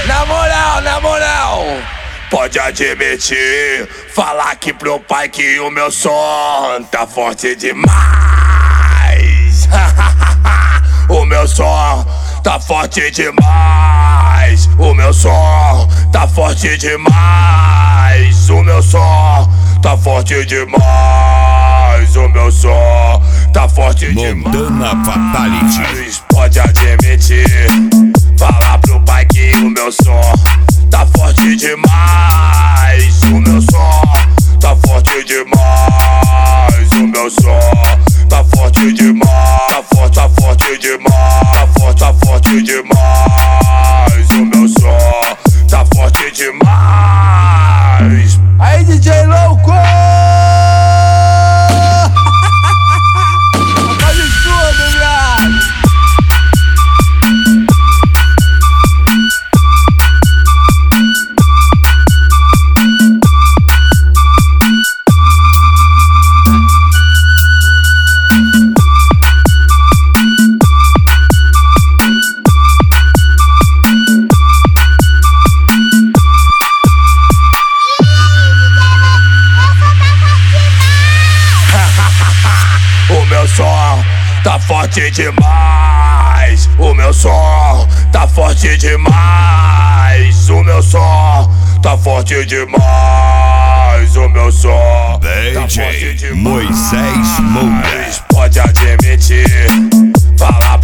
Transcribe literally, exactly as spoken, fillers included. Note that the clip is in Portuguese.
Na moral, na moral, pode admitir, falar aqui pro pai que o meu som tá forte demais. O meu som tá forte demais. O meu som tá forte demais. O meu som tá forte demais. O meu som tá forte demais. Montana Fatality. Pode admitir, falar pro pai que o meu som tá forte demais. O meu som tá forte demais. O meu som tá forte demais. Tá forte, tá forte demais. Tá forte, tá forte demais. O meu som tá forte demais. Aí, D J louco! Faz tudo, viado! O meu som tá forte demais. O meu som tá forte demais. O meu som tá forte demais. O meu som D J Moisés Moura. Pode admitir, falar